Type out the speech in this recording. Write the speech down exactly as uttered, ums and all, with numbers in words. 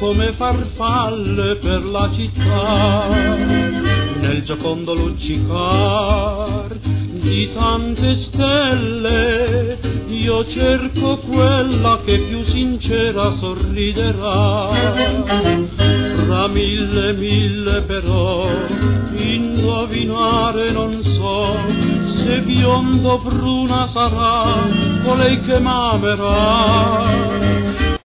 come farfalle per la città, nel giocondo luccicar di tante stelle, io cerco quella che più sincera sorriderà. Fra mille mille però indovinare non so, se biondo o bruna sarà colei che m'amerà.